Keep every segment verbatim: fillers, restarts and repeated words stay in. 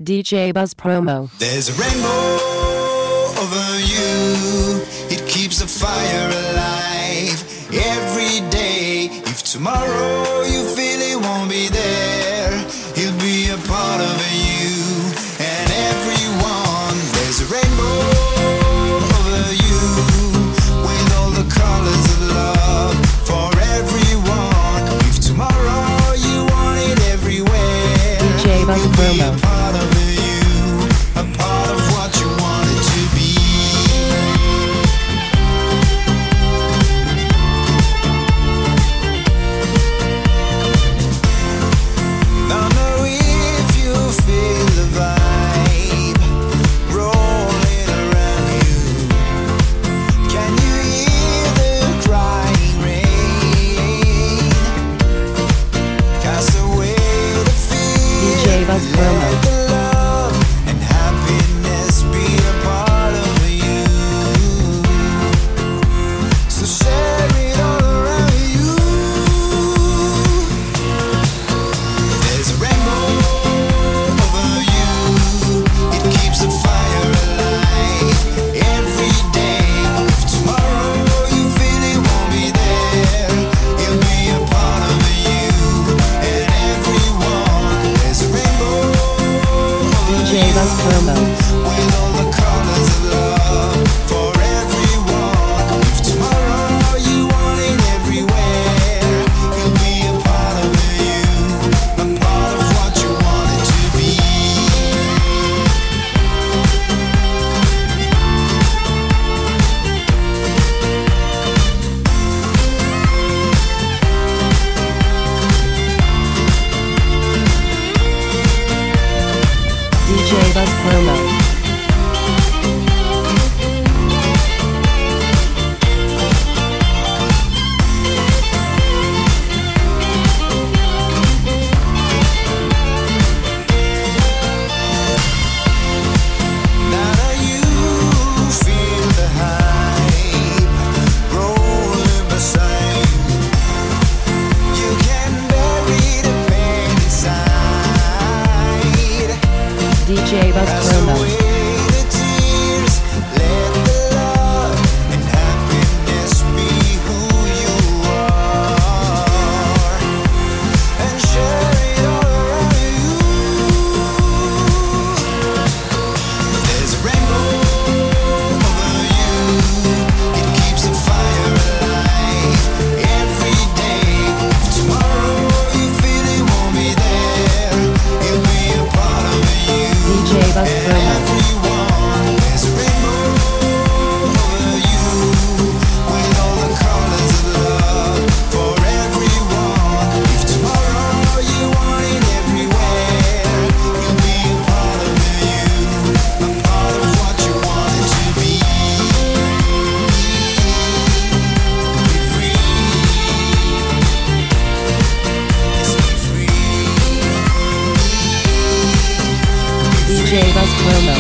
D J Buzz promo. There's a rainbow over you. It keeps the fire alive every day. If tomorrow you feel it won't be there, he'll be a part of you and everyone. There's a rainbow over you with all the colors of love for everyone. If tomorrow you want it everywhere, D J Buzz promo. Buzz promo. Promo. With all the colors of love for everyone. If tomorrow you want it everywhere, you'll be a part of you, a part of what you want it to be. D J Buzz promo. D J Buzz promo. D J Buzz promo.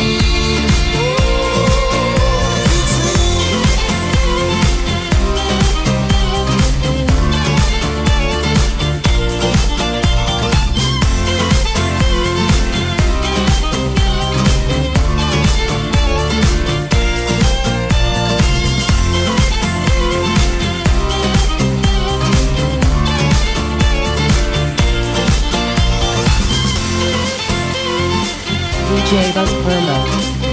D J Buzz promo.